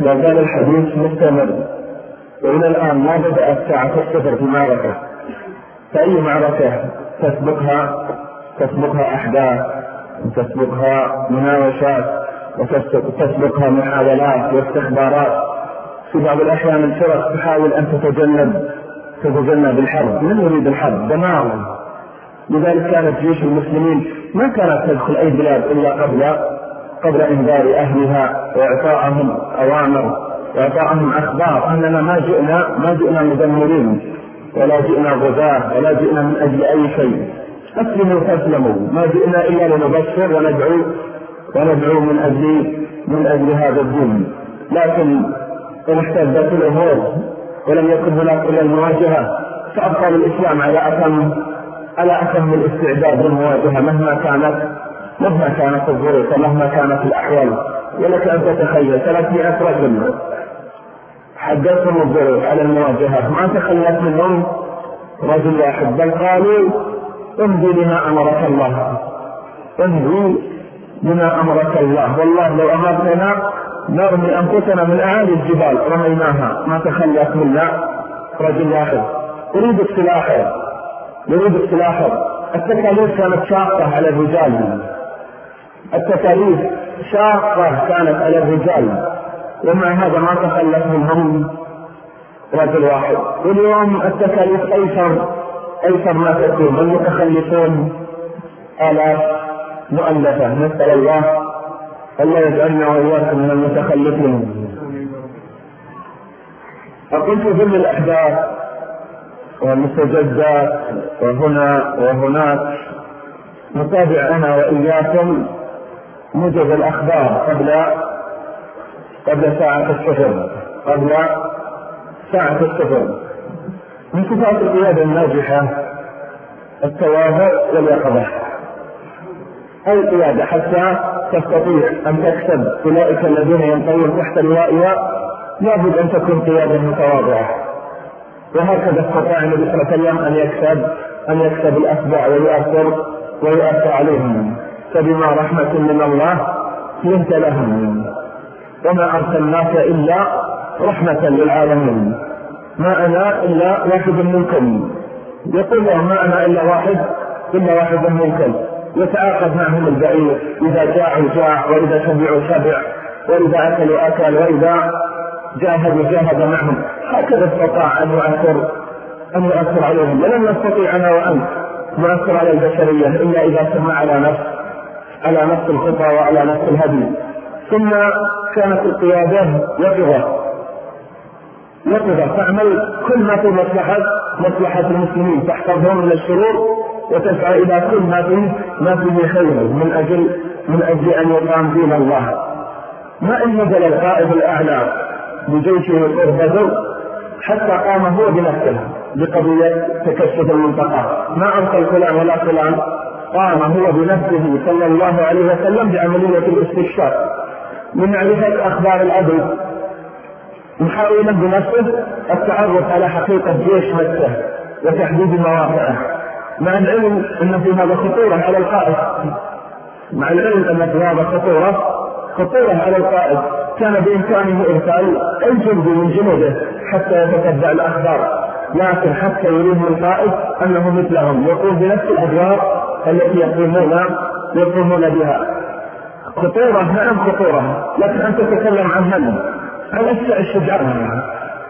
لا زال الحديث مستمر، وإلى الآن ما بدأت ساعة الصفر في معركة، فأي معركة تسبقها أحداث، وتسبقها مناوشات، وتسبقها محاولات واستخبارات. في بعض الأحيان الفرق تحاول أن تتجنب الحرب، من يريد الحرب؟ دمار. لذلك كانت جيوش المسلمين ما كانت تدخل أي بلاد إلا قبل إنذار أهلها وإعطائهم أوامر وإعطائهم أخبار أننا ما جئنا مدمرين، ولا جئنا غزاة، ولا جئنا من أجل أي شيء، أسلموا تسلموا، ما جئنا إلا لنبشر وندعو من أجل هذا الدين. لكن إن اشتدت الأمور ولم يكن هناك إلا المواجهة، فأبقى الإسلام على أتم الاستعداد للمواجهة مهما كانت الظروف ومهما كانت الأحوال. ولك أن تتخيل 300 رجل حدثهم الظروف على المواجهة، ما تخلت منهم رجل واحد، بل قالوا امضي لما أمرك الله، امضي لما أمرك الله، والله لو أمرتنا نرمي أنفسنا من أعالي الجبال رميناها، ما تخلت منا رجل واحد. يريد السلاح. التكاليف كانت شاقة على الرجال، التكاليف شاقة كانت على الرجال، ومع هذا ما تخلت منهم رجل واحد. واليوم التكاليف أيسر ما تكون، والمتخلفون آلاف مؤلفة. نسأل الله يجعلنا وإياكم من المتخلفين. أقول في ظل الأحداث والمستجدات وهنا وهناك، نتابع أنا وإياكم موجز الأخبار قبل ساعة الصفر. من صفات القيادة الناجحة التواضع واليقظة. أي قيادة حتى تستطيع أن تكسب أولئك الذين ينطوون تحت لوائها لابد أن تكون قيادة متواضعة. وهكذا استطاع النبي صلى الله عليه وسلم أن يكسب الأتباع ويؤثر عليهم، فبما رحمة من الله لنت لهم، وما أرسلناك إلا رحمة للعالمين، ما أنا إلا واحد منكم. يقول لهم ما أنا إلا واحد منكم. يتعاقد معهم البعير، إذا جاع، وإذا شبع، وإذا أكلوا أكل، وإذا جاهد معهم. هكذا استطاع أن يؤثر عليهم. ولن نستطيع أنا وأنت نؤثر على البشرية إلا إذا كنا على نفس الخطى وعلى نفس الهدي. ثم كانت القيادة يقظة تعمل كل ما في مصلحة المسلمين، تحفظهم من الشرور وتسعى إلى كل ما فيه خير من أجل أن يقام دين الله. ما إن نزل القائد الأعلى بجيشه قرب بدر حتى قام هو بنفسه بقضية تكشف المنطقة، ما أرسل فلان ولا فلان، قام هو بنفسه صلى الله عليه وسلم بعملية الاستكشاف لمعرفة أخبار العدو، محاولا بنفسه التعرف على حقيقة جيش مكة وتحديد مواقعه، مع العلم أن في هذا خطورة على القائد، خطورة على القائد. كان بإمكانه إرسال أي جندي من جنوده حتى يتتبع الأخبار، لكن حتى يريهم القائد أنه مثلهم يقوم بنفس الأدوار التي يقومون بها. خطورة، نعم خطورة، لكن أنت تتكلم عن أسع الشجعان،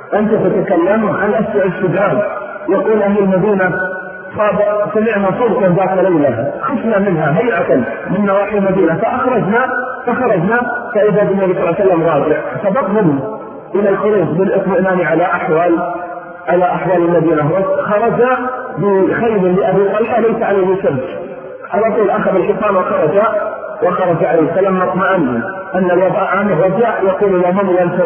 يقول أهل المدينة سمعنا صوتا ذات ليلة خفنا منها هيئة من نواحي المدينة فخرجنا فإذا بالنبي صلى الله عليه وسلم راجع، سبقهم إلى الخروج بالاطمئنان على أحوال المدينة، وخرج بخيل لأبي طلحة ليس عليه شمس، على طول أخذ الحصان وخرج عليه. فلما اطمأن أن الوضع عنه رجع يقول لهم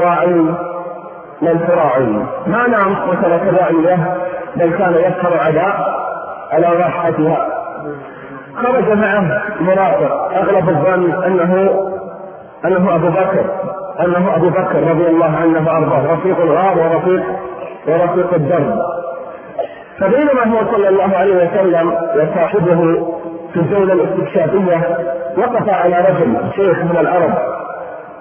للفراعي ما نعم مثل كذائية، بل كان يسهر على راحتها. خرج معه مرافق أغلب الظن أنه أبو بكر رضي الله عنه وأرضاه، رفيق الغار ورفيق الدرب. فبينما هو صلى الله عليه وسلم وصاحبه في الجولة الاستكشافية وقف على رجل شيخ من العرب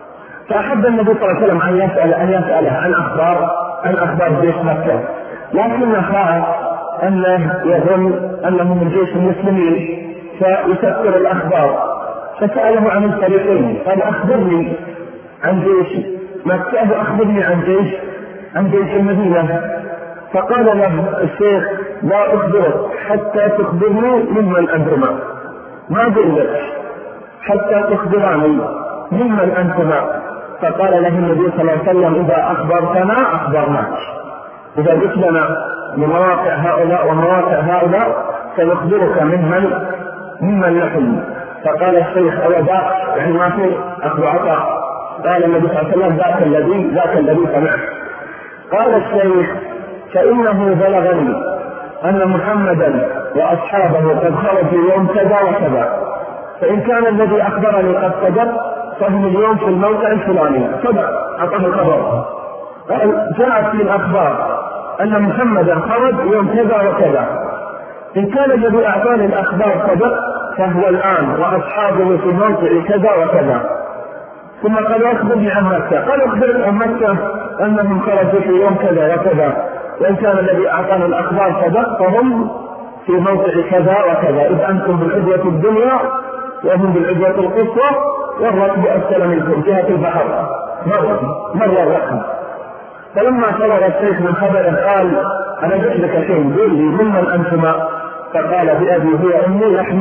فأحب النبي صلى الله عليه وسلم أن يسأله عن أخبار جيش مكة، لكن خاف أنه يظن أنه من جيش المسلمين فيكثر الأخبار، فسأله عن الفريقين، قال أخبرني عن جيش مكة وأخبرني عن جيش المدينة. فقال له الشيخ لا أخبرك حتى تخبرني ممن أنتما، ما قلت حتى تخبرني ممن أنتما. فقال له النبي صلى الله عليه وسلم إذا أخبرتنا أخبرناك، إذا قلت لنا بمواقع هؤلاء ومواقع هؤلاء سنخبرك ممن نحن. فقال الشيخ أوذاك يعني ما في أخذ عطاء؟ قال النبي صلى الله عليه وسلم ذاك الذي سمعت. قال الشيخ فإنه بلغني أن محمدا وأصحابه قد خرجوا يوم كذا وكذا، فإن كان الذي أخبرني قد صدق فهم اليوم في الموقع الفلاني، صدق أعطاه الخبر. قال جاءت في الأخبار أن محمدا خرج يوم كذا وكذا، إن كان الذي أعطاني الأخبار صدق فهو الآن وأصحابه في موقع كذا وكذا. ثم قال أخبرني عن مكة، قال أخبرني عن مكة أنهم خرجوا في يوم كذا وكذا، وإن كان الذي أعطاني الأخبار صدق فهم في موقع كذا وكذا، إذ أنتم بالعدوة الدنيا وهم بالعدوة القصوى والركب أسفل منكم جهة البحر مرة الركب. فلما فرغ الشيخ من خبره قال أنا جئت لك شيء، قل لي ممن أنتما؟ فقال بأبي هو أمي نحن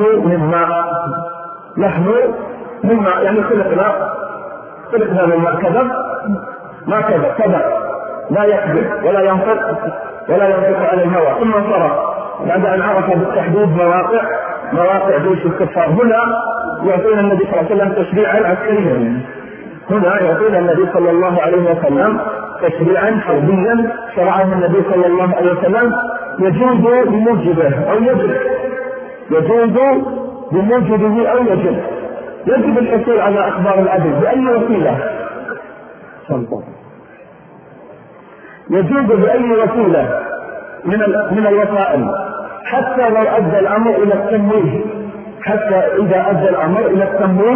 مما يعني خلقنا مما كذب ما كذب لا يكذب ولا ينطق على الهوى. ثم صرف بعد أن عرف بالتحديد مواقع جيش الكفار. هنا يعطينا النبي صلى الله عليه وسلم تشريعا عسكريا، هنا يعطينا النبي صلى الله عليه وسلم تشريعا حربيا شرعه النبي صلى الله عليه وسلم يجوز بموجبه أو يجب، يجوز بموجبه أو يجب الحصول على أخبار العدل بأي وسيلة، يجوز بأي وسيلة من الوسائل، حتى لو أدى الأمر إلى التمويه، حتى إذا أدى الأمر إلى التمويه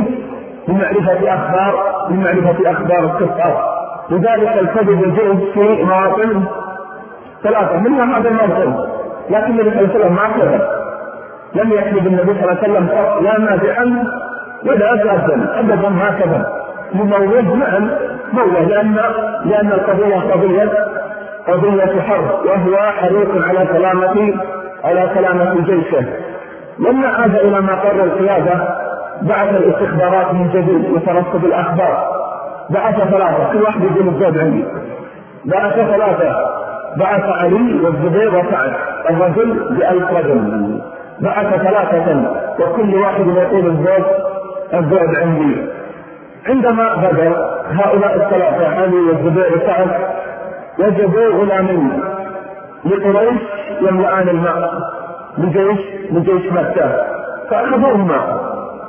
بمعرفة أخبار الكفار. لذلك الكذب يجوز في مواطن ثلاثة، منها هذا الموطن، لكن النبي صلى الله عليه وسلم ما كذب، لم يكذب النبي صلى الله عليه وسلم لا مادحا ولا أساسا أبدا ما كذب، مموه نعم موه، لأن القضية قضية حرب، وهو حريص على سلامة جيشه. لما عاد إلى مقر القيادة بعث الاستخبارات من جديد وترصد الأخبار، بعث ثلاثة، كل واحد يقول الزاد عندي، بعث ثلاثة، بعث علي والزبير وسعد الرجل ب1000 رجل، بعث ثلاثة وكل واحد يقول الزاد عندي. عندما بدأ هؤلاء الثلاثة علي والزبير وسعد وجدوا غلامين لقريش يملأان الماء لجيش مكة، فأخذوهما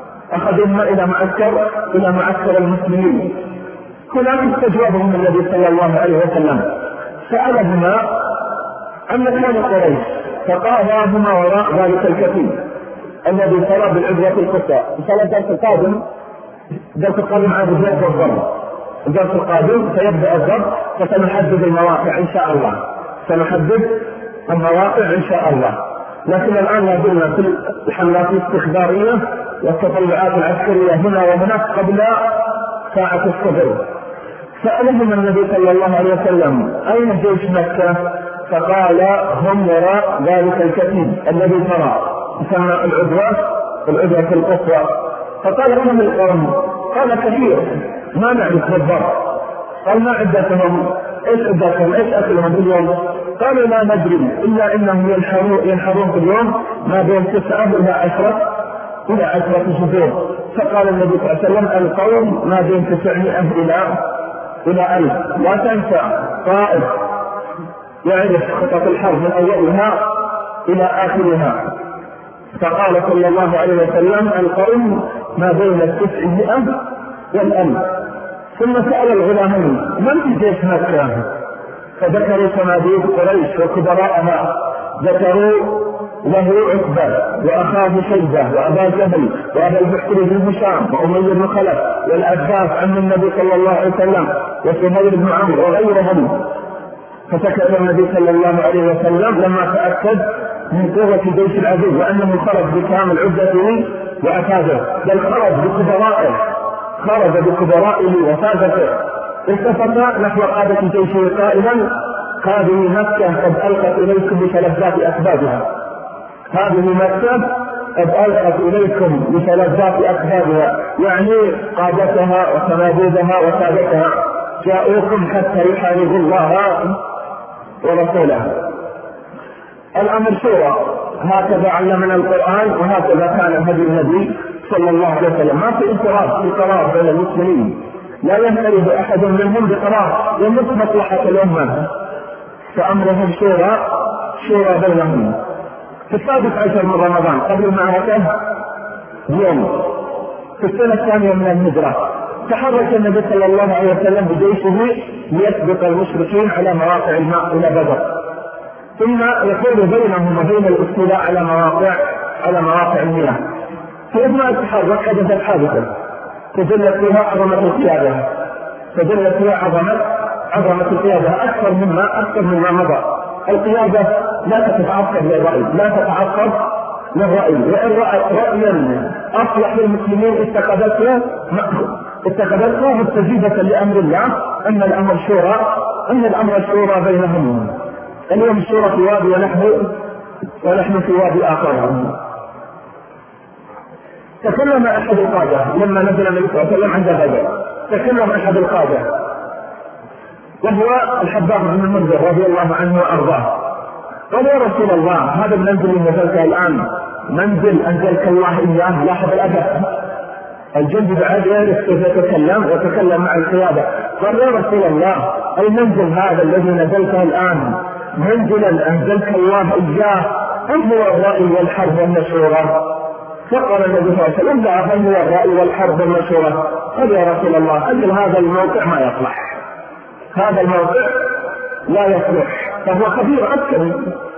إلى معسكر المسلمين. هناك استجوابهم النبي صلى الله عليه وسلم، سألهما عن مكان قريش، فقاضاهما وراء ذلك الكتيب الذي صار بالعدوة القصوى. إن شاء الله الدرس القادم عاد يبدأ الضرب، الدرس القادم سيبدأ الضرب، فسنحدد المواقع إن شاء الله، إن شاء الله. لكن الآن لا زلنا في الحملات الاستخبارية والتطلعات العسكرية هنا وهناك قبل ساعة الصبر. سألهم النبي صلى الله عليه وسلم أين جيش مكة؟ فقال هم وراء ذلك الكتيب الذي ترى، يسمى العدوة القصوى. فقال كم القوم؟ قال كثير ما نعرف بالضبط. قال ما عدتهم؟ ايش عدتهم؟ ايش اكلهم اليوم؟ قالوا لا ندري الا انهم ينحرون في اليوم ما بين 9 إلى 10 شهور. فقال النبي صلى الله عليه وسلم القوم ما بين 900 إلى 1000. لا تنسى قائد يعرف خطط الحرب من أولها إلى آخرها. فقال صلى الله عليه وسلم القوم ما بين 900 و1000. ثم سأل الغلامين من في جيش مكة؟ فذكروا صناديق قريش وكبراءها، ذكروا له عقبة وأخاه شيبة وأبا جهل وأبا البحر بن هشام وأمية بن خلف والعباس عم النبي صلى الله عليه وسلم وسهيل بن عمرو وغيرهم. فسكت النبي صلى الله عليه وسلم لما تأكد من قوة جيش العدو وأنه خرج بكامل عدته وأفاده، بل خرج بكبرائه وفادته. التفت نحو قادة جيشه قائلا: هذه مكة قد ألقت إليكم بثلاثات أسبابها، هذه مكة قد ألقت إليكم بثلاثات أسبابها، يعني قادتها وصناديدها وسادتها جاءوكم حتى يحاربوا الله ورسوله. الأمر شورى، هكذا علمنا القرآن وهكذا كان هدي النبي صلى الله عليه وسلم. ما في انفراد في قرار بين المسلمين، لا ينفرد أحد منهم بقرار يمس مصلحة الأمة، فأمرهم شورى بينهم. في 16 من رمضان قبل المعركة يوم في السنة الثانية من الهجرة تحرك النبي صلى الله عليه وسلم بجيشه ليسبق المشركين على مواقع الماء إلى بدر، ثم يكون بينهم وبين الاستيلاء على مواقع المياه. في أثناء التحرك حدثت حادثة تدلت فيها عظمة القيادة أكثر مما مضى. القيادة لا تتعصب للرأي، وإن رأيا أصلح للمسلمين اتخذته مستجيبة لأمر الله أن الأمر شورى بينهم. اليوم الشورى في وادي ونحن في وادي آخر. تكلم أحد القادة لما نزل النبي صلى الله عليه وسلم عند بدر، تكلم أحد القادة وهو الحباب بن المنذر رضي الله عنه وأرضاه، قال: يا رسول الله، هذا المنزل اللي نزلته الآن منزل أنزلك الله إياه، لاحظ الأدب، الجند بعد يعرف كيف يتكلم وتكلم مع القيادة. قال: يا رسول الله، المنزل هذا الذي نزلته الآن منزلا أنزلك الله إياه أم هو الرأي والحرب والمشورة؟ فقال النبي صلى الله عليه وسلم: لا، بل هو الرأي والحرب والمشورة. قال: يا رسول الله، أجل هذا الموقع ما يصلح، هذا الموقع لا يصلح، فهو خبير عسكري،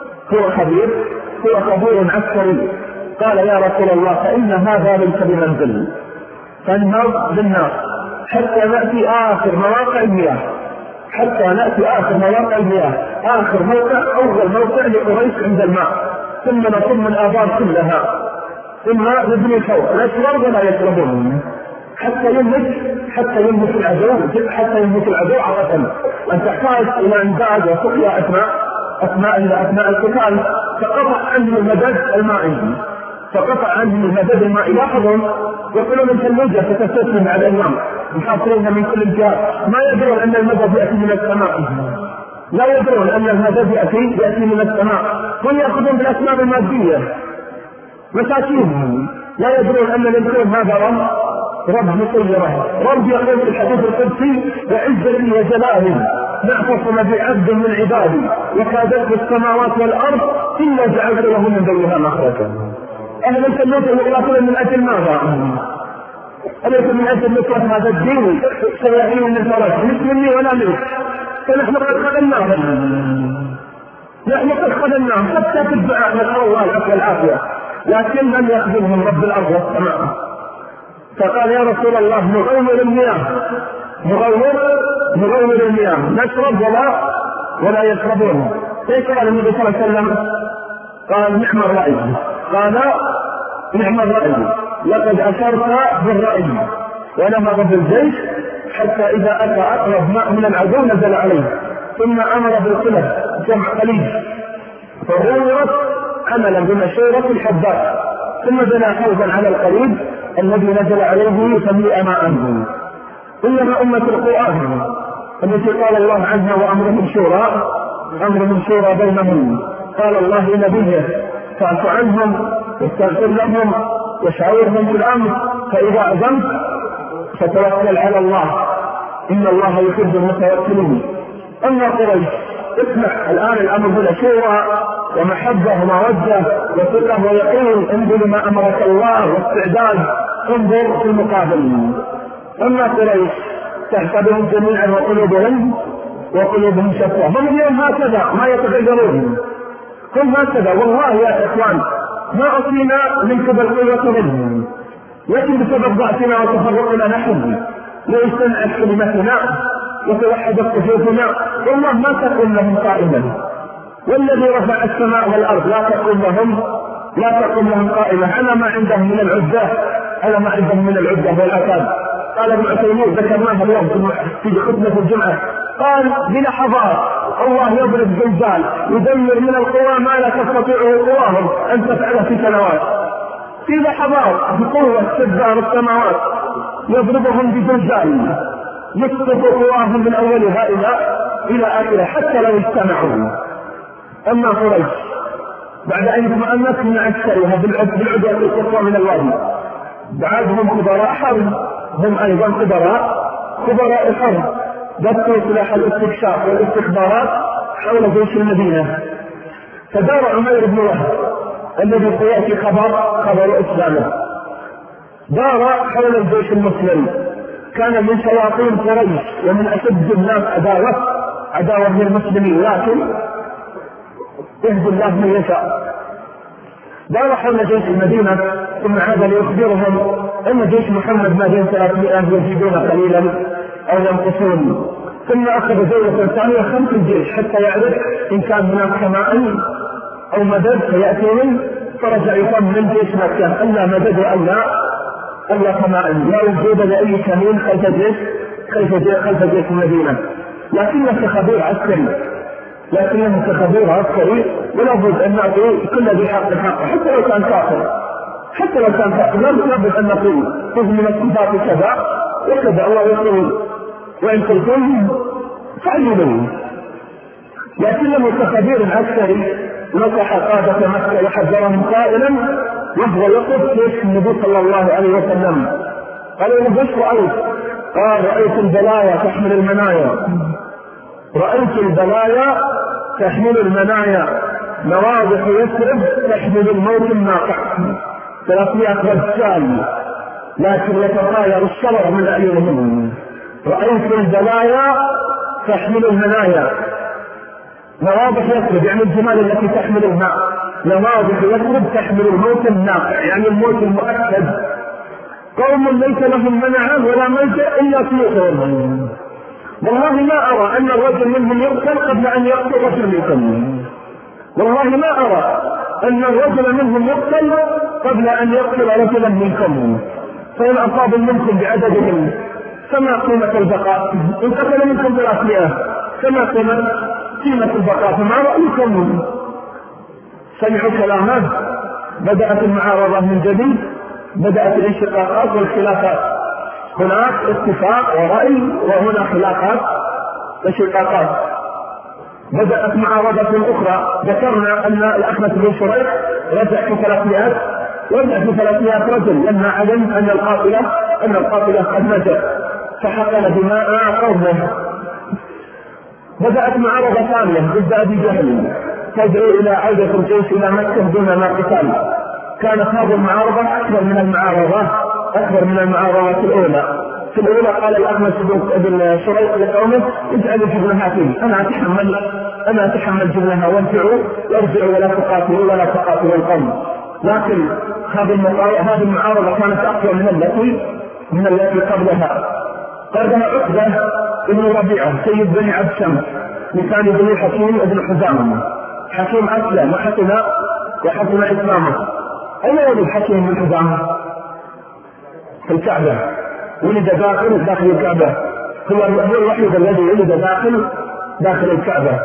هو خبير عسكري. قال: يا رسول الله، فإن هذا ليس بمنزل، فالنار بالنار حتى نأتي آخر مواقع المياه، آخر موقع أول موقع لقريش عند الماء، ثم نصب الآبار كلها، ثم نبني فوق نشرب ولا يشربون حتى يملك العدو عرفا. أن تحتاج إلى إنزاج وسقيا أثناء القتال، فقطع عنهم المدد المائي. لاحظوا يقولون الثلوجة ستستسلم على اليوم، محاصرين من كل الجهات، ما يدرون أن المدد يأتي من السماء، لا يدرون أن المدد يأتي من السماء، هم يأخذون بالأسباب المادية، مساكين لا يدرون أن الإنسان هذا رب مسيرة. رب يقول في الحديث القدسي: وعزتي وجلالي ما اعتصم بعبد من عبادي وكادته السماوات والأرض إلا جعلت له من بينها مخرجا. أهل الجنة يغلطون من أجل ماذا؟ أليس من أجل نصرة هذا الدين سيعين من الفرج، مش مني ولا منك، فنحن قد خذلناهم حتى في الدعاء نسأل الله العفو والعافية، لكن لم يخذلهم رب الأرض والسماء. فقال: يا رسول الله، نغور المياه نشرب ولا يشربون. كيف قال النبي صلى الله عليه وسلم؟ قال: نعم الرأي. قال: نعم الرأي، لقد أشرت بالرأي. ونهض بالجيش حتى إذا أتى أقرب ماء من العدو نزل عليه، ثم أمر بالقلب جمع قليل، فغورت عملا بمشورة الحباب، ثم بنى حوضا على القريب الذي نزل عليه فملئ ماء. إنما أمة القرآن التي قال الله عنها: وأمرهم شورى بينهم. قال الله لنبيه: فاعف عنهم واستغفر لهم وشاورهم في الأمر، فإذا عزمت فتوكل على الله، إن الله يحب المتوكلين. أما قريش، اسمع الآن الأمر هنا شورى ومحبة ومودة وثقة ويقين، انظر ما أمرك الله واستعداد، انظر في المقابل. أما قريش تحسبهم جميعا وقلوبهم شتى، هم اليوم هكذا ما يتغيرون، هم هكذا والله يا إخوان ما أصينا من قبل قوة منهم، لكن بسبب ضعفنا وتفرقنا نحن ليجتمعت كلمتنا وتوحدت صفوفنا والله ما تقوم لهم قائما، والذي رفع السماء والأرض لا تقوم لهم قائمة. أنا ما عندهم من العدة والعتاد. قال ابن عثيمين ذكرناه اليوم في خطبة الجمعة، قال بلحظات الله يضرب زلزال يدمر من القوى ما لا تستطيعه قواهم أن تفعله في سنوات، في لحظات بقوة سدار السماوات يضربهم بزلزال يسقط قواهم من أولها إلى آخرها حتى لو اجتمعوا. أما قريش بعد أن اطمأنت من عسكرها بالعدوة القصوى من الوادي بعدهم خبراء حرب، هم أيضا خبراء الحرب ضبطوا سلاح الاستكشاف والاستخبارات حول جيش المدينة. فدار عمير بن وهب الذي سيأتي خبر إسلامه دار حول الجيش المسلم، كان من شياطين قريش ومن أشد الناس عداوة للمسلمين، لكن يهدي الله من يشاء. دار حول جيش المدينة ثم عاد ليخبرهم أن جيش محمد ما بين 300 يزيدون قليلا أو ينقصون، ثم أخذ جولة ثانية 5 الجيش حتى يعرف إن كان هناك حماء أو مدد فيأتي منه، فرجع يطمن جيش مكة ألا مدد وألا حماء، لا وجود لأي كمين خلف جيش المدينة. لكنه كخبير عسكري ولا بد أن نعطي كل ذي حق حقه حتى لو كان كافر لا بد أن نقول خذ من الصفات كذا وكذا الله يقول وإن كنتم فعلوا، لكنه كخبير عسكري نصح قادة مكة وحذرهم قائلا وهو يقف جيش النبي صلى الله عليه وسلم قال له بش رأيت؟ قال رأيت البلايا تحمل المنايا نواضح يثرب تحمل الموت الناقع 300 رجال لكن يتطاير الشرر من أعينهم. رأيت البلايا تحمل المنايا نواضح يثرب يعني الجمال التي تحمل الماء، نواضح يثرب تحمل الموت الناقع يعني الموت المؤكد. قوم ليس لهم منعا ولا ملجأ إلا سيوفهم، والله ما أرى أن الرجل منهم يقتل قبل أن يقتل رجل منكم، والله ما أرى أن الرجل منهم يقتل قبل أن يقتل رجلا منكم، فإن أصاب منكم بعددهم فما قيمة البقاء؟ إن قتل منكم 300 فما قيمة البقاء؟ فما رأيكم؟ سمعوا كلامه، بدأت المعارضة من جديد، بدأت الانشقاقات والخلافات، هناك اتفاق ورأي وهنا خلافات وشقاقات. بدأت معارضة أخرى، ذكرنا أن الأخنس بن شريح رجع في 300 رجل لما علم أن القاتلة قد نجا فحقن دماء قومه. بدأت معارضة ثانية ضد أبي جهل تدعو إلى عودة الجيش إلى مكة دون ما قتال. كانت هذه المعارضة أكبر من المعارضات الأولى. في الأولى قال الأخنس بن شريح لقومه اجعلوا جبلها فيه، أنا أتحمل جبلها وارجعوا ولا تقاتلوا القوم. لكن هذه المعارضة كانت أقوى من التي قبلها. قالها عقبة بن ربيعة سيد بني عبد شمس لسان بني حكيم بن حزام. حكيم أسلم وحسن إسلامه. أين ولد حكيم بن حزام؟ في الكعبة، ولد داخل الكعبة، هو الوحيد الذي ولد داخل الكعبة.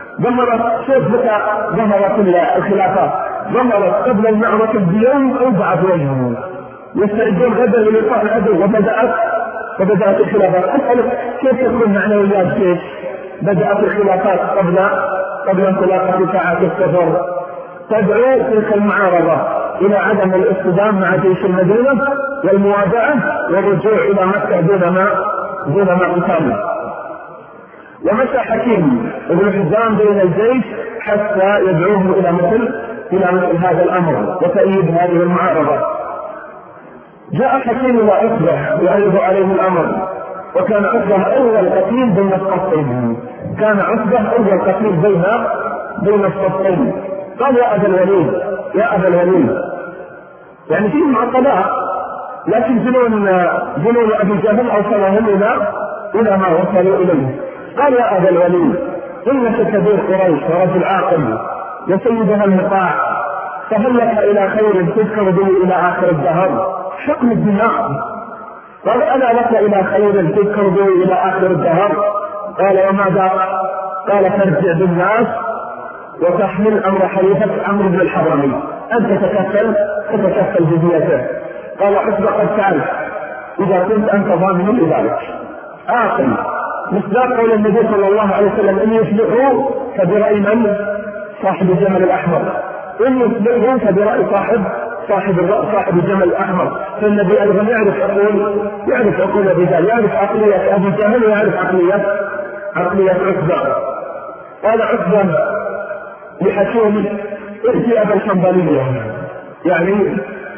ظهرت الخلافات، ظهرت قبل المعركة بيوم أو بعد يوم، يستعدون غدا للقاء العدو وبدأت الخلافات. أسألك كيف تكون معنويات الجيش؟ بدأت الخلافات قبل انطلاقة ساعات السفر، تدعو تلك المعارضة إلى عدم الاصطدام مع جيش المدينة والمواجهة والرجوع إلى مكة دون ما قتال. ومشى حكيم بن حزام بين الجيش حتى يدعوه إلى مثل هذا الأمر وتأييد هذه المعارضة. جاء حكيم إلى عقبة يعرض عليه الأمر، وكان عقبة أول قتيل بين الصفين، قال يا أبا الوليد يا أبا الوليد، يعني فيهم عقلاء، لكن جنون أبي جهل أوصلهم إلى ما وصلوا إليه. قال يا أبا الوليد إنك كبير قريش ورجل عاقل وسيدها المطاع، فهل لك إلى خير تذكر به إلى آخر الدهر؟ شقم الدماء. قال ألا لك إلى خير تذكر به إلى آخر الدهر؟ قال وماذا؟ قال ترجع بالناس وتحمل أمر حليفك عمرو بن الحضرمي، أنت تتكفل جزيته. قال عتبة قد تعرف إذا كنت أنت ضامن لذلك عاقل، مصداق قول النبي صلى الله عليه وسلم إن يصلحوا فبرأي من؟ صاحب الجمل الأحمر، إن يصلحوا فبرأي صاحب الجمل الأحمر. فالنبي أيضا يعرف عقول الرجال، يعرف عقلية أبي جهل ويعرف عقلية عتبة. قال عتبة لحكيم ائتي أبا الحنبلية، يعني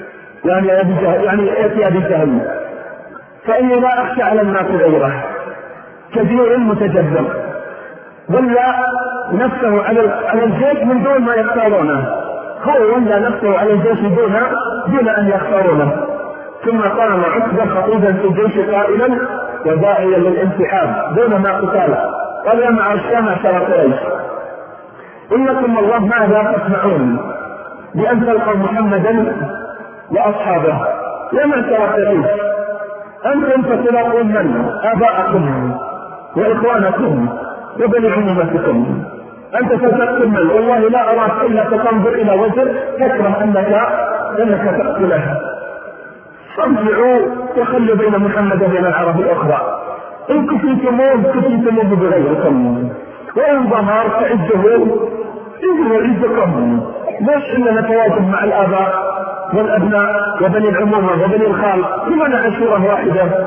ائتي أبي جهل، فإني لا أخشى على الناس غيره، كبير متجبر ولى نفسه على الجيش من دون ما يختارونه، هو ولى نفسه على الجيش دون أن يختارونه. ثم قام عتبة خطيبا في الجيش قائلا وداعيا للانسحاب دون ما قتال. قال يا معشر قريش إنكم والله ماذا تسمعون بأن تلقوا محمدا وأصحابه؟ يا معشر قريش أنتم فتلاقون من؟ آباءكم وإخوانكم وبني عمومتكم، أنت فتقتل من؟ والله لا أراك إلا تنظر إلى وجه تكره أنك تقتله. ارجعوا وخلوا بين محمد وبين العرب الأخرى، إن كفيتموه بغيركم، وإن ظهر فعزه عزكم. ليش إننا نتواجد مع الآباء والأبناء وبني العمومة وبني الخال كلنا عشيرة واحدة؟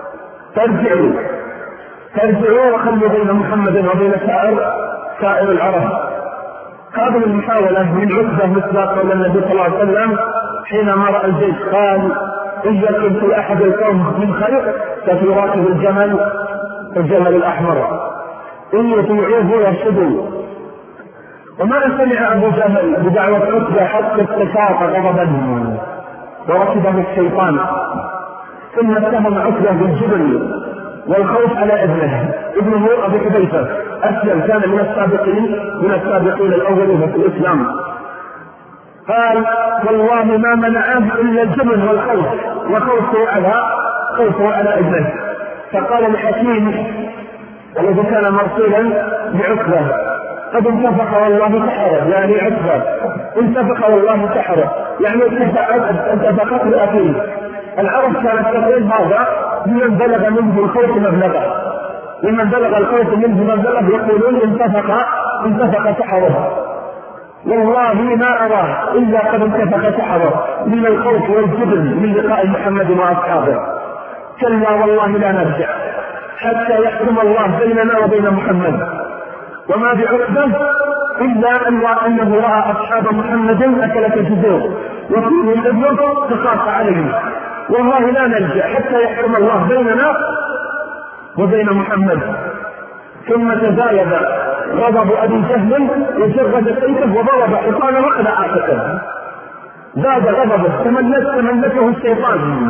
ترجعوا وخلوا بين محمد وبين سائر العرب. هذه المحاولة من عتبة مصداق قول النبي صلى الله عليه وسلم حينما رأى الجيش قال إن يكن في أحد القوم من خير ففي راكب الجمل الأحمر، إن يطيعوه يرشدوا. وما سمع أبو جهل بدعوة عتبة حتى استفاق غضبا وركبه الشيطان، ثم اتهم عتبة بالجبن والخوف على ابنه أبو حذيفة أسلم، كان من السابقين الأولين في الإسلام. قال والله ما منعه إلا الجبن والخوف وخوفه على ابنه. فقال لحكيم الذي كان مرسولا بعتبة قد انتفق والله سحره، يعني عتبة انتفق والله سحره، يعني انتفقت لأخيه. العرب كانت تقول هذا لمن بلغ منه الخوف مبلغه، لمن بلغ الخوف منه مبلغه يقولون انتفق سحره. والله ما أراه إلا قد انتفق سحره من الخوف والجبن من لقاء محمد وأصحابه. كلا والله لا نرجع حتى يحكم الله بيننا وبين محمد. وما بعتبة إلا أنه رأى أصحاب محمد أكلة جذور وفيهم ابنه تخاف عليهم. والله لا نرجع حتى يحكم الله بيننا وبين محمد. ثم تزايد غضب أبي جهل وجرد سيفه وضرب حصانه على عاتقه. زاد غضبه تملكه الشيطان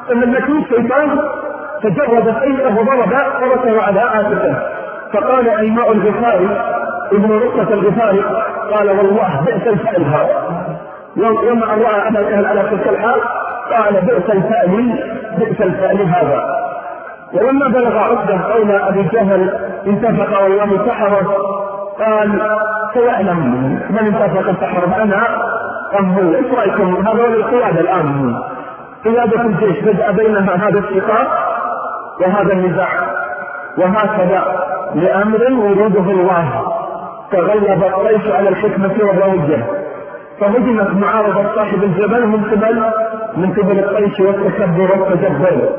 فجرد سيفه وضرب فرسه على عاتقه. فقال أيماء الغفاري ابن رقة الغفاري قال والله بئس الفعل هذا. وما رأى أبا جهل على تلك الحال قال بئس الفعل هذا. ولما بلغ عتبة قول أبي جهل انتفق والله سحره قال سيعلم من انتفق سحره أنا أم هو. إيش رأيكم؟ هذا هو القيادة الآن، قيادة الجيش بدأ بينها هذا الشقاق وهذا النزاع، وهكذا لأمر يريده الله تغلب قريش على الحكمة والروجة، فهجمت معارضة صاحب الجبل من قبل قريش والتكبر والتجبر،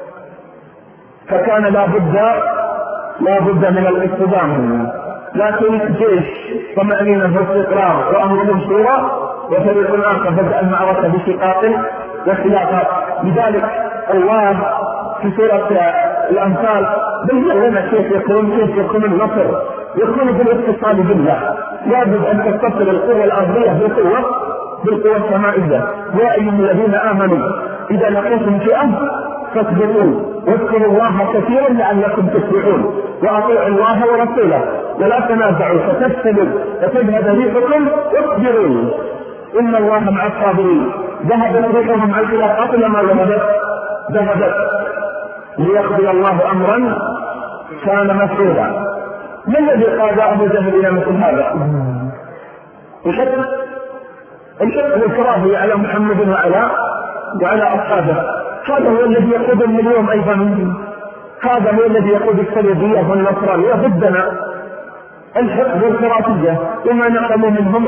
فكان لا بد من الاصطدام. لكن جيش طمأنينة واستقرار وأمر شورى، وفريق آخر بدأ المعركة بشقاق واختلافات. لذلك الله في سورة الأنفال بين لنا كيف يكون النصر، يكون بالاتصال بالله. لابد أن تتصل القوة الأرضية بالقوة السمائية. يا أيها الذين آمنوا إذا لقيتم فئة فاثبتوا واذكروا الله كثيرا لعلكم تفلحون وأطيعوا الله ورسوله ولا تنازعوا فتفسدوا وتذهب ريحكم واصبروا إن الله مع الصابرين. ذهبت ريحهم عن الخلاف قبل ما ذهبت ليقضي الله أمرا كان مفعولا. ما الذي قاد أبو جهل إلى مثل هذا؟ الحقد والكراهية على محمد وعلى أصحابه. هذا هو الذي يقودهم اليوم أيضا، هذا هو الذي يقود السلفية والنصرانية ضدنا، الحقد والكراهية. وما نقموا منهم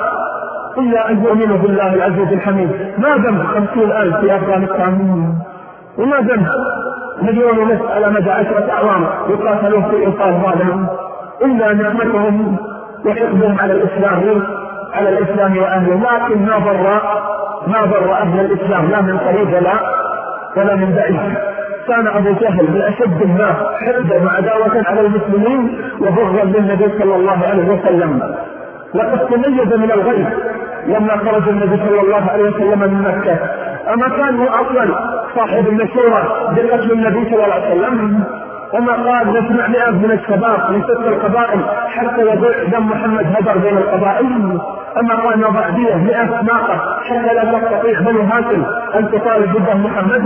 إلا أن يؤمنوا بالله العزيز الحميد. ما ذنب 50,000 في أفغانستان، وما ذنب 1,000,000 على مدى 10 أعوام يقاتلون في إيقاف ظالم، إلا نعمتهم وحقدهم على الإسلام وأهله. لكن ما ضر أهل الإسلام لا من قريب ولا من بعيد. كان أبو جهل من أشد الناس حقدا وعداوة على المسلمين وبغضا للنبي صلى الله عليه وسلم. لقد تميز من الغيب لما خرج النبي صلى الله عليه وسلم من مكة. أما كان هو أصلا صاحب المشورة بقتل النبي صلى الله عليه وسلم؟ أما قال نسمع 100 من الشباب من 6 القبائل حتى يضيع دم محمد هدر بين القبائل؟ أما قال نضع 100 ناقة حتى لا تستطيع بني هاشم أن تطالب بدم محمد؟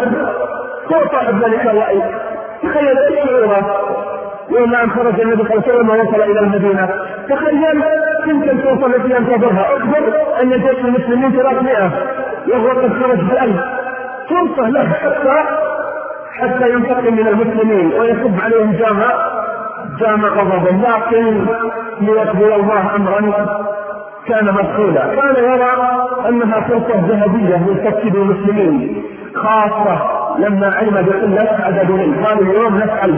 هو صاحب ذلك الرأي. تخيل ايش شعوره يوم أن خرج النبي صلى الله عليه وسلم ووصل إلى المدينة. تخيل يمكن توصل التي ينتظرها. أكبر أن جيش المسلمين 300 وهو قد خرج ب1000. فرصة له حتى ينتقم من المسلمين ويصب عليهم جام غضبا، لكن ليقضي الله أمرا كان مفعولا. كان يرى أنها فرصة ذهبية لتكسب المسلمين، خاصة لما علم بقلة عددهم. قالوا اليوم نفعل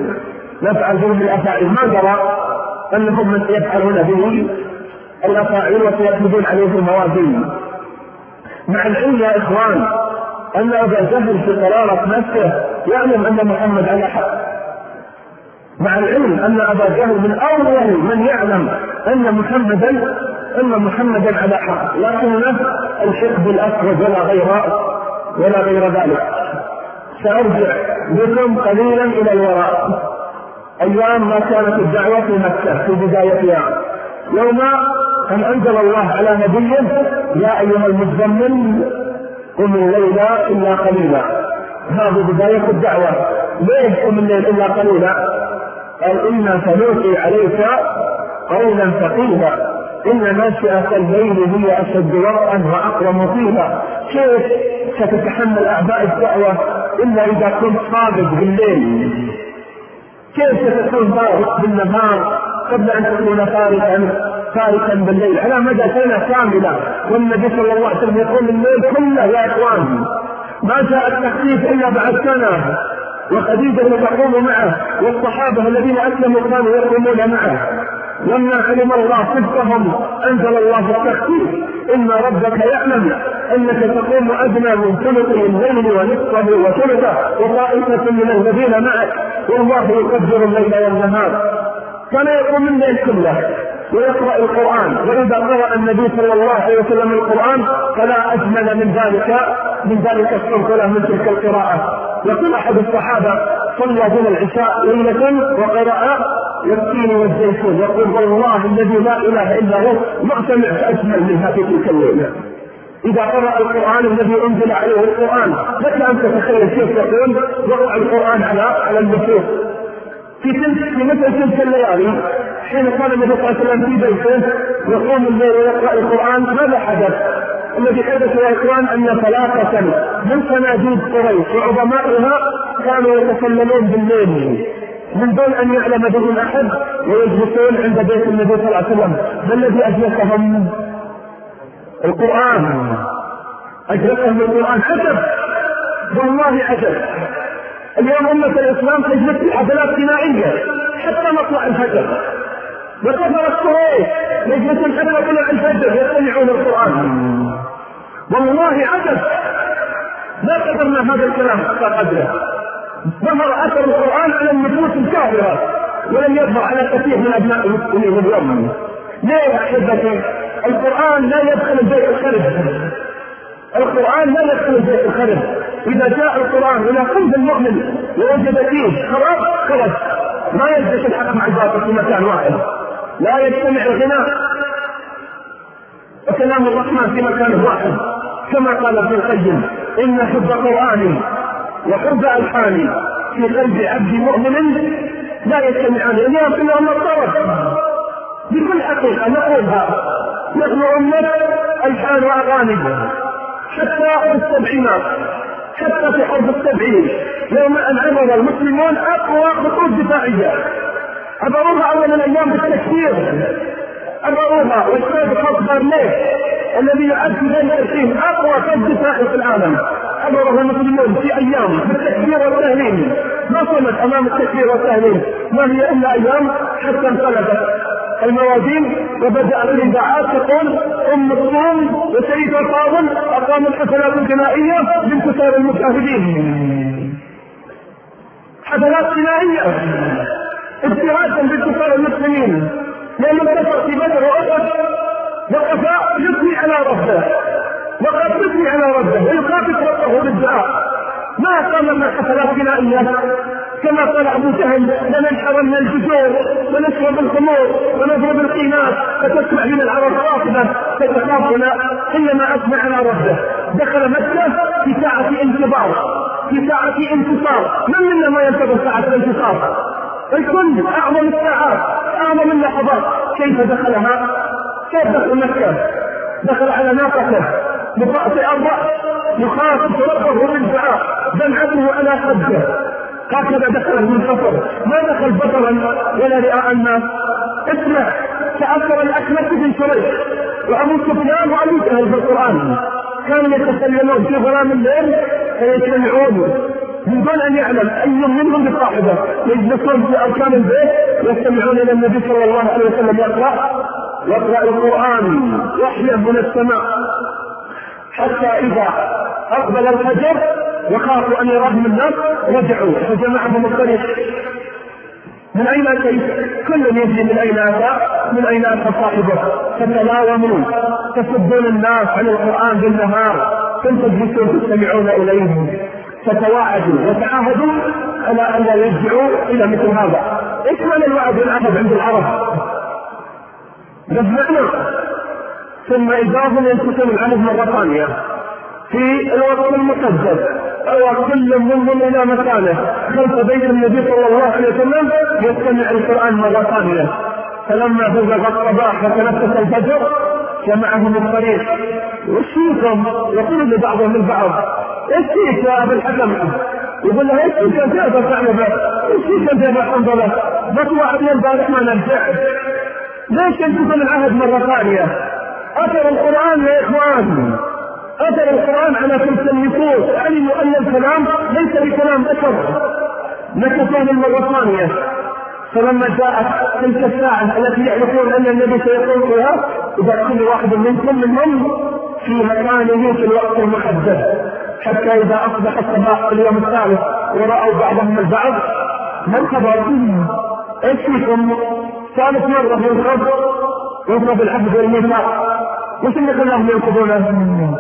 بهم الأفاعيل. ما درى أنهم يفعلون به الأفاعيل وسيأخذون عليه الموازين. مع العلم يا إخوان أن أبا جهل في قرارة نفسه يعلم أن محمد على حق. مع العلم أن أبا جهل من أول من يعلم أن محمدا على حق، لكنه الحقد الأسود ولا غير ذلك. سأرجع بكم قليلا إلى الوراء، أيام ما كانت الدعوة في مكة في بدايتها، يوم أن أنزل الله على نبيه يا أيها المزمل قم الليل إلا قليلا. هذه بداية الدعوة. ليش قم الليل إلا قليلا؟ قال إنا سنلقي عليك قولا ثقيلا إن ناشئة الليل هي أشد وطئا وأقوم قيلا. كيف ستتحمل أعباء الدعوة إلا إذا كنت صادق بالليل؟ كيف ستكون بارق بالنهار قبل أن تكون فارقا بالليل على مدى سنة كاملة؟ والنبي صلى الله عليه وسلم يقول الليل كله يا إخوان. ما جاء التخفيف إلا بعد سنة، وخديجة تقوم معه والصحابة الذين أسلموا كانوا يقومون معه. لما علم الله صدقهم أنزل الله التخفيف إن ربك يعلم أنك تقوم أدنى من ثلث الليل ونصفه وثلثه وطائفة من الذين معك والله يقدر الليل والنهار. كان يقوم الليل كله ويقرأ القرآن، وإذا قرأ النبي صلى الله عليه وسلم القرآن فلا أجمل من ذلك الصوت ولا من تلك القراءة. يقول أحد الصحابة صلى دون العشاء ليلة وقرأ والتين والزيتون، يقول والله الذي لا إله إلا هو ما سمعت أجمل منها في تلك الليلة. إذا قرأ القرآن الذي أنزل عليه القرآن لك أن تتخيل كيف يقول وقع القرآن على النفوس في مثل تلك الليالي حين كان النبي صلى الله عليه وسلم في بيته يقوم الليل ويقرأ القرآن. ماذا حدث؟ الذي حدث يا إخوان أن 3 من صناديد قريش وعظمائها كانوا يتكلمون بالليل من دون أن يعلم بهم أحد ويجلسون عند بيت النبي صلى الله عليه وسلم. ما الذي أجلسهم؟ القرآن. أجلسهم القرآن. عجب والله عجب. اليوم أمة الإسلام تجلس في حفلات ثنائية حتى مطلع الفجر، وكفر القريش يجلسون حتى طلع الفجر يستمعون القرآن. والله عجب، لا قدرنا هذا الكلام حتى قدره. ظهر أثر القرآن على النفوس الكافرة ولم يظهر على كثير من أبناء المسلمين اليوم. ليه أحبتي؟ القرآن لا يدخل البيت الخرب، القرآن لا يدخل البيت الخرب. إذا جاء القرآن إلى قلب المؤمن ووجد فيه خراب خرج، ما يلبس الحق مع الباطل في مكان واحد، لا يجتمع الغناء وكلام الرحمن في مكان واحد، كما قال ابن القيم: إن حب قرآني وحب ألحاني في قلب عبد مؤمن لا يجتمعان. اليوم كلهم الطرف بكل حقيقة نقولها، نحن أمة ألحان وأغاني حتى السبعينات، حتى في حرب السبعين يوم أن عبر المسلمون أقوى خطوط دفاعية، عبروها أول الأيام بالتكفير، عبروها واجتهد خط بارليه الذي يعد في بين الحين أقوى خط دفاعي في العالم، عبره المسلمون في أيام بالتكفير والتهليل، ما صمت أمام التكفير والتهليل، ما هي إلا أيام حتى انقلبت الموازين وبدأت الإذاعات تقول أم الصوم وسيد الفاضل أقام الحفلات الغنائية بانتصار المجاهدين، حفلات غنائية ابتعادا بانتصار المسلمين، لأن انتصر في بدر وأحد وقف يثني على ربه، وقد يثني على ربه ويخافت ربه بالدعاء، ما قام من حفلات غنائية كما قال أبو جهل: لننحرن الجذور ونشرب الخمور ونضرب القينات فتسمع من العرب راكبة فتخافنا. حينما أثنى على ربه دخل مكة في ساعة انتظار، في ساعة انتصار، من منا ما ينتظر ساعة الانتصار؟ الكل أعظم الساعات، أعظم اللحظات. كيف دخلها؟ كيف دخل مكة؟ دخل على ناقته بطأس أربع يخاطب ربه بالدعاء، دمعته على خده، هكذا دخل المنتصر، ما دخل بطرا ولا رئاء الناس. اسمع، تأثر الأكمة بن شريح وأبو سفيان وأبو جهل بالقرآن، كانوا يتكلمون في ظلام الليل فيجتمعون من دون أن يعلم أي منهم بصاحبه، يجلسون في أركان البيت يستمعون إلى النبي صلى الله عليه وسلم يقرأ القرآن وحيا من السماء، حتى إذا أقبل الفجر وخافوا أن يراهم الناس رجعوا فجمعهم الطريق. من أين أتيت؟ كل يجري من أين أتى، من أين أتى صاحبه، فتلاوموا تسبون الناس عن القرآن بالنهار، ثم تجلسون تستمعون إليه، فتواعدوا وتعاهدوا على أن لا يرجعوا إلى مثل هذا. إيش معنى الوعد والعهد عند العرب؟ نجمعنا ثم إذا هم ينتقلون العهد مرة ثانية في الوقت المقدس، أو كل منهم إلى مكانه خلف بيت النبي صلى الله عليه وسلم يستمع القرآن مرة ثانية. فلما بلغ الصباح وتنفس الفجر جمعهم الطريق: وش فيكم؟ يقول لبعضهم البعض: ايش فيك يا ابا الحكم؟ يقول له: ايش فيك انت يا ابا ثعلبه؟ ايش فيك انت يا ابا حنظله؟ بطلع علينا البارح ما نرجع، ليش ينتقل العهد مرة ثانية؟ أثر القرآن يا إخوان، أثر القرآن على تلك النفوس، علموا أن الكلام ليس بكلام بشر، نكتون المرة ثانية. فلما جاءت تلك الساعة التي يعرفون أن النبي سيقول فيها: إذا كل واحد منكم في مكانه في الوقت المحدد، حتى إذا أصبح الصباح في اليوم الثالث ورأوا بعضهم البعض: ما الخبر؟ ايش فيكم؟ ثالث مرة ينقض العهد والميثاق، وش اللي خلاهم ينقضونه؟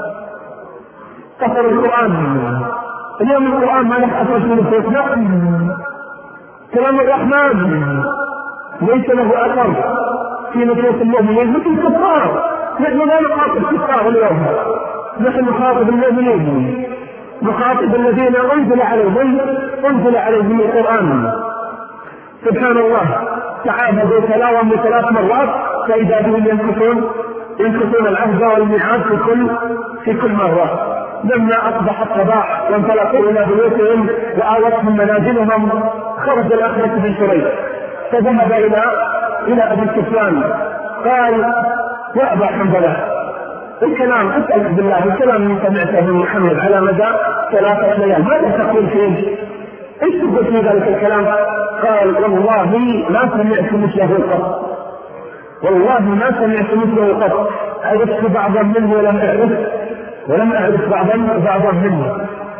كفر القرآن. اليوم القرآن ما نحن أثر في نفوسنا، كلام الرحمن ليس له أثر في نفوس المؤمنين مثل الكفار. نحن لا نخاطب الكفار اليوم، نحن نخاطب المؤمنين، نخاطب الذين أنزل عليهم القرآن. سبحان الله، تعاهدوا تلاوموا 3 مرات فإذا بهم ينقصون العهد والميعاد في كل مرة. لما أصبح الصباح وانطلقوا إلى بيوتهم وآوتهم منازلهم، خرج الأخنس بن شريح فذهب إلى أبي سفيان قال: يا أبا حنظلة، الكلام أسألك بالله، الكلام اللي سمعته من محمد على مدى 3 ليال ماذا تقول فيه؟ ايش تقول في ذلك الكلام؟ قال: والله ما سمعت مثله قط، والله ما سمعت مثله قط، عرفت بعضا منه ولم أعرف بعضا منه،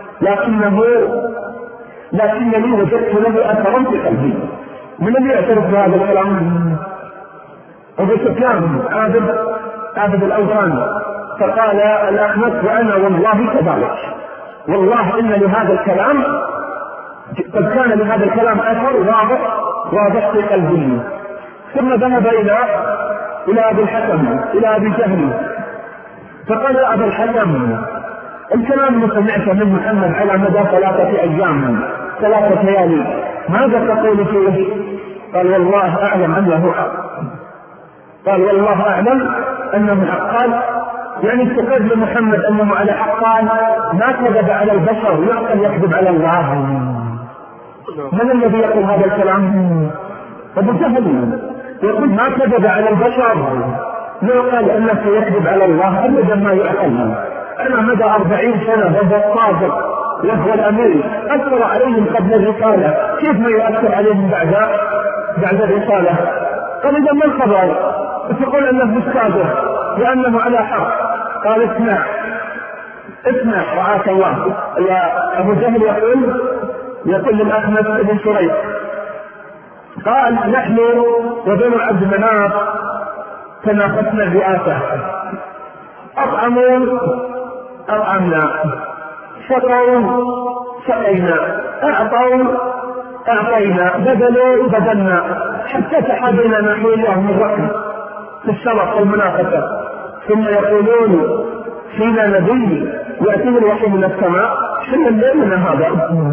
لكنني وجدت له أثرا في قلبي. من الذي يعترف بهذا الكلام؟ أبو سفيان عابد الأوثان، فقال الأخنس وأنا والله كذلك، والله إن لهذا الكلام قد كان لهذا الكلام أثر واضح في قلبي. ثم ذهب إلى أبي الحكم إلى أبي جهل فقال يا أبا الحكم الكلام اللي سمعته من محمد على مدى 3 أيام 3 ليالي ماذا تقول فيه؟ قال والله أعلم أنه حق. قال والله أعلم أنه حق. قال يعني استفاد محمد أنه على حق. قال ما كذب على البشر يعقل يكذب على الله. من الذي يقول هذا الكلام؟ أبو جهل يقول ما كذب على البشر لو قال أنه يكذب على الله أبدا ما يعقل. أنا مدى 40 سنة وهو الصادق وهو الأمير أثر عليهم قبل الرسالة، كيف ما يؤثر عليهم بعد الرسالة؟ قال إذا ما الخبر؟ تقول أنه مستاذر لأنه على حق. قال اسمع رعاك الله. يا أبو جهل يقول للأخنس بن شريح قال نحن وبنو عبد مناف تناقصنا الرئاسة، أطعموا أطعمنا، سقوا سقينا، أعطوا أعطينا، بذلوا بذلنا، حتى تحابينا نحن الله من رحمة في الشرف والمناقشة. ثم يقولون فينا نبي يأتيه الوحي من السماء، حين الليل هذا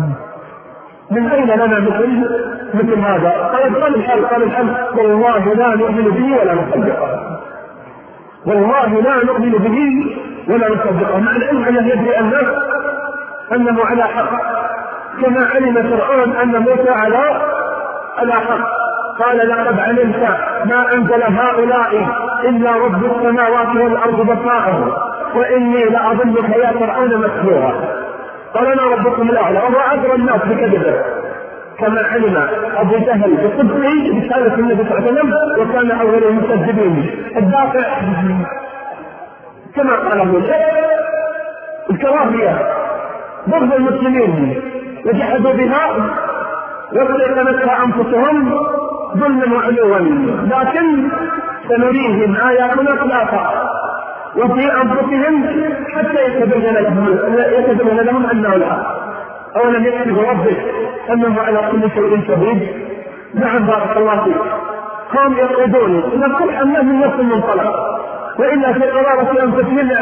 من أين لنا مثل هذا؟ قال الحل والله لا نؤمن به ولا نصدقه، والله لا نؤمن به ولا نصدقه، مع العلم أنه يدري أنه على حق، كما علم فرعون أن موسى على حق. قال لقد علمت ما أنزل هؤلاء إلا رب السماوات والأرض بصائر وإني لأظنك يا فرعون مسحورا. قال أنا ربكم الأعلى، وهو أدرى الناس بكذبه، كما علم أبو جهل بصدقه برسالة النبي صلى الله عليه وسلم وكان أول المكذبين الدافع كما قال ابن الكراهية ضد المسلمين وجحدوا بها واستيقنتها أنفسهم ظلما وعلوا، لكن سنريهم آياتنا ثلاثة وفي أنفسهم حتى يتبين لهم أنه الحق. أولا يكتب ربك أنه على كل شيء شهيد. نعم بارك الله فيك. هم يقولون نقول أنه من نفس المنطلق، وإلا في قرارة أنفسهم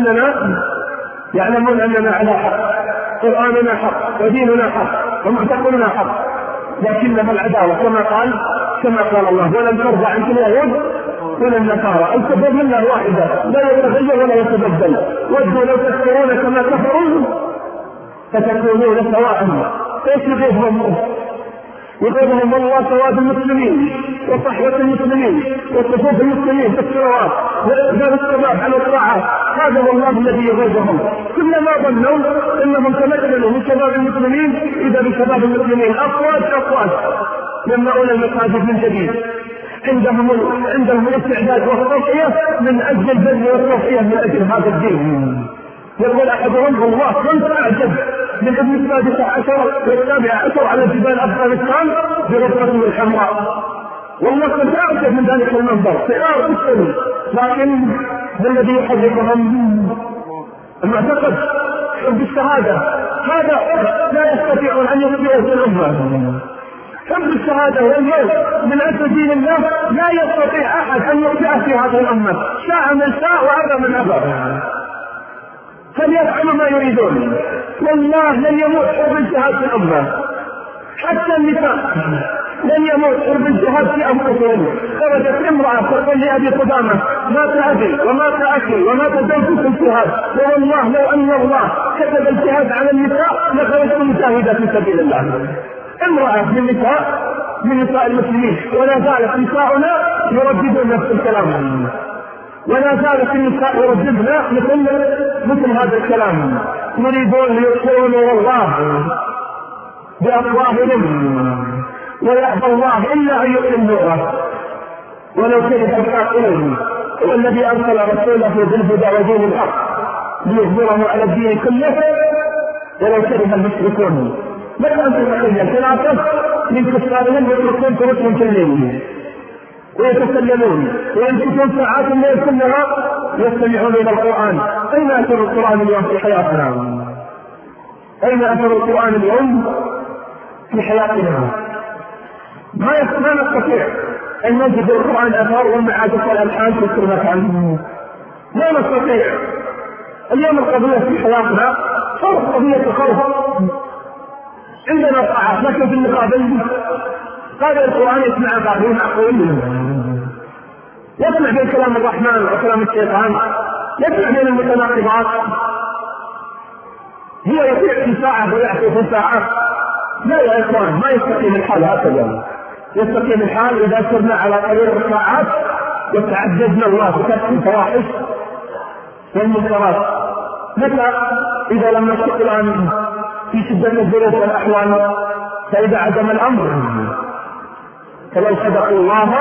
يعلمون أننا على حق، قرآننا حق وديننا حق ومعتقدنا حق، لكنها العداوة كما قال الله ولن ترضى عنك اليهود ولا النصارى، السبب منها واحدة لا يتغير ولا يتبدل، ودوا لو تكفرون كما كفروا فتكونون سواء. ايش يقولهم الله سواد المسلمين وصحوة المسلمين وصفوف المسلمين في الصلوات وإقبال الصباح على الطاعات، هذا هو الله الذي يغيظهم. كلما ظنوا انهم تمكنوا من شباب المسلمين اذا بشباب المسلمين افواج يملؤون المساجد من جديد، عندهم الاستعداد والتضحية من اجل البذل والتضحية من اجل هذا الدين. يقول احدهم والله كنت اعجب من ابن السادسة عشر والسابعة عشر على جبال افغانستان برفرته الحمراء، والله كنت اعجب من ذلك المنظر سيارة السنة، لكن الذي يحركهم المعتقد حب الشهادة، هذا لا يستطيعون ان يطيعوا في الامة. حب الشهادة والموت من أجل دين الله لا يستطيع أحد أن يطيع في هذه الأمة، شاء من شاء وأبى من أبى، فليفعلوا ما يريدون. والله لن يموت حب الجهاد في الأمة، حتى النساء لن يموت حب الجهاد في أنفسهم. خرجت امرأة تقول لأبي قدامة مات أبي ومات أخي ومات زوجي في الجهاد، والله لو أن الله كتب الجهاد على النساء لخرجت مجاهدة في سبيل الله. امرأة من نساء المسلمين، ولا زالت نساؤنا يرددون نفس الكلام، ولا زالت النساء يرددنا مثل هذا الكلام، يريدون ليطفئوا نور الله بأفواههم ويأبى الله إلا أن يطفئ نوره ولو كره الكافرون. هو الذي أرسل رسوله بالهدى ودين الحق ليظهره على الدين كله ولو كره المشركون. بل أنتم تخيل ثلاثة من كفارهم يتركون كرسهم في الليل، ويتكلمون ويمسكون ساعات الليل كلها يستمعون إلى القرآن. أين أثر القرآن اليوم في حياتنا؟ أين أثر القرآن اليوم في حياتنا؟ ما نستطيع أن نجد القرآن أثر والمعازف والألحان في كل مكان. لا نستطيع. اليوم القضية في حياتنا صارت قضية خوف. عندنا طاعات لكن في المقابل قال القرآن يسمع بعضهم عقول، يسمع بين كلام الرحمن وكلام الشيطان، يسمع بين المتناقضات. هي يطيع في ساعة ويعطي في ساعة. لا يا إخوان، ما يستقيم الحال هكذا. يستقيم الحال إذا سرنا على طريق الساعات وتعجزنا الله بكثرة الفواحش والمنكرات. متى؟ إذا لم نشق الآن في شدة الظروف والأحوال، فإذا عدم الأمر فلو صدقوا الله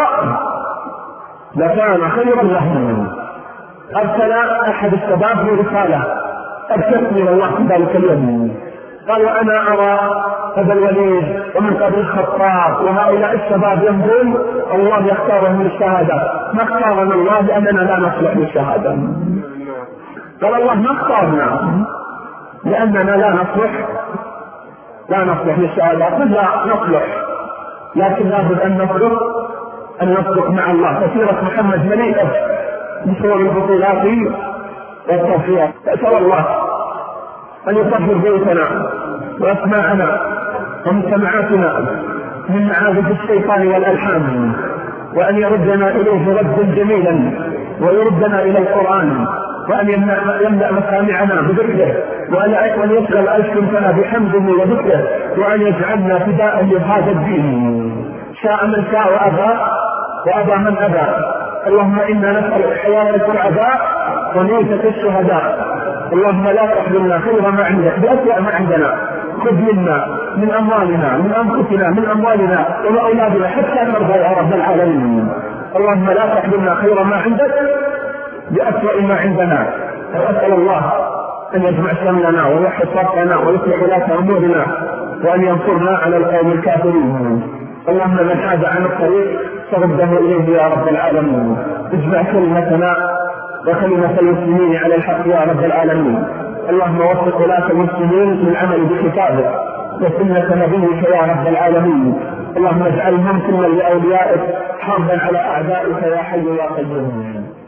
لكان خيرا لهم. أرسل أحد الشباب برسالة أبكتني الله في ذلك اليوم، قال: وأنا أرى أبا الوليد ومن قبل الخطاب وهؤلاء الشباب يمضون الله يختارهم للشهادة، ما اختارنا الله لأننا لا نصلح للشهادة. قال: الله ما اختارنا لأننا لا نصلح للشهادة. قل لا نصلح، لكن لابد أن نصدق مع الله. سيرة محمد مليئة بصور البطولات والتوفيق. أسأل الله أن يطهر بيوتنا وأسماعنا ومجتمعاتنا من معاذ الشيطان والألحان، وأن يردنا إليه ردا جميلا، ويردنا إلى القرآن، وأن يملأ مسامعنا بذكره، وأن يشغل ألسنتنا بحمده وذكره، وأن يجعلنا فداء لهذا الدين، شاء من شاء وأبى من أبى. اللهم إنا نسأل حياة العداء وميتة الشهداء. اللهم لا تحرمنا خير ما عندك بأسوأ ما عندنا. خذ منا من أموالنا، من أنفسنا، من أموالنا وأولادنا حتى نرضى يا رب العالمين. اللهم لا تحرمنا خير ما عندك بأسوأ ما عندنا. وأسأل الله أن يجمع شملنا ويوحد صفنا ويصلح ولاة أمورنا، وأن ينصرنا على القوم الكافرين. اللهم من حاد عن الطريق فرده إليه يا رب العالمين. اجمع كلمتنا وكلمة المسلمين على الحق يا رب العالمين. اللهم وفق ولاة المسلمين للعمل بكتابك وسنة نبيك يا رب العالمين. اللهم اجعلهم كلا لأوليائك حربا على أعدائك يا حي يا قيوم.